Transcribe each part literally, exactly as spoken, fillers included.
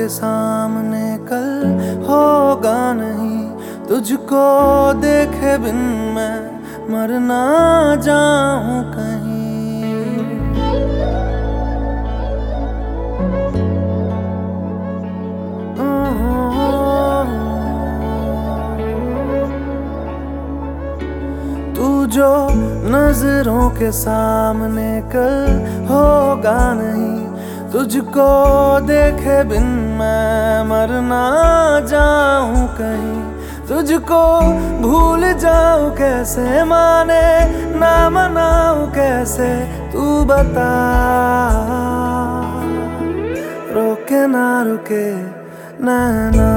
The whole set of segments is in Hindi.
के सामने कल होगा नहीं, तुझको देखे बिन मैं मर ना जाऊं कहीं। तू जो नजरों के सामने कल होगा नहीं, तुझको देखे बिन मैं मर ना जाऊं कहीं। तुझको भूल जाऊं कैसे, माने ना मनाऊं कैसे, तू बता। रोके ना रुके नैना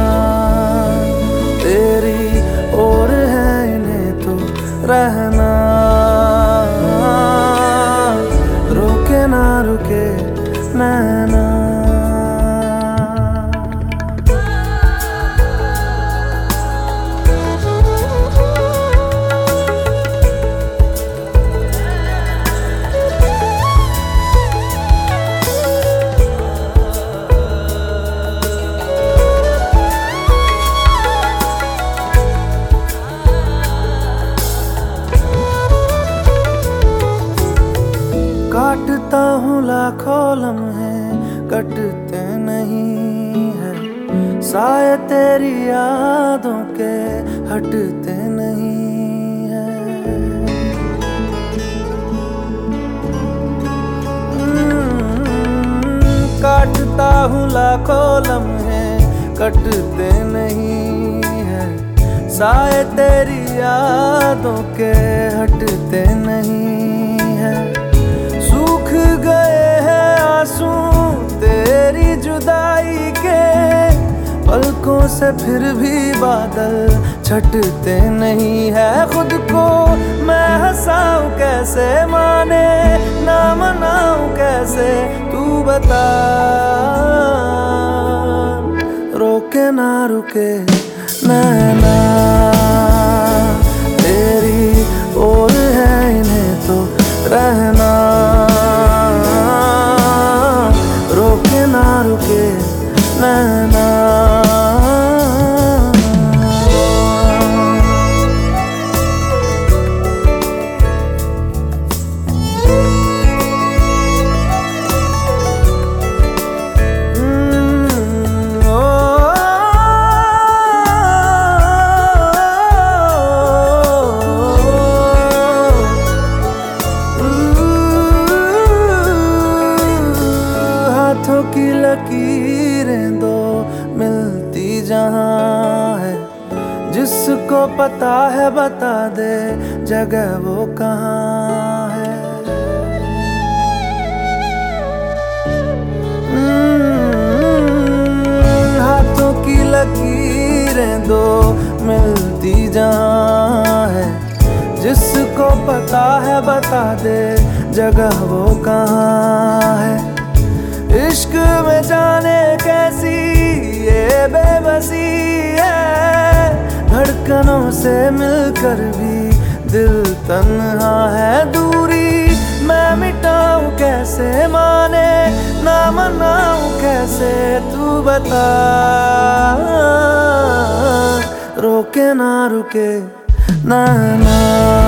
तेरी ओर है, इन्हें तो रहना। रोके ना रुके नैना। काटता हूँ लाखों लम्हे, कटते नहीं है साए तेरी यादों के, हटते नहीं है। काटता हूँ लाखों लम्हे, कटते नहीं है साए तेरी यादों के, हटते नहीं है। सूख गए हैं आंसू तेरी जुदाई के, पलकों से फिर भी बादल छटते नहीं है। खुद को मैं हंसाऊं कैसे, माने ना मनाऊं कैसे, तू बता। रोके ना रुके नैना तेरी ओर है, इन्हें तो रहना। रोके ना रुके नैना। हाथों की लकीरें दो मिलती जहाँ है, जिसको पता है बता दे जगह वो कहाँ है। हाथों की लकीरें दो मिलती जहाँ है, जिसको पता है बता दे जगह वो कहाँ है। इश्क में जाने कैसी ये बेबसी है, धड़कनों से मिलकर भी दिल तन्हा है। दूरी मैं मिटाऊं कैसे, माने ना मनाऊं कैसे, तू बता। रोके ना रुके नैना।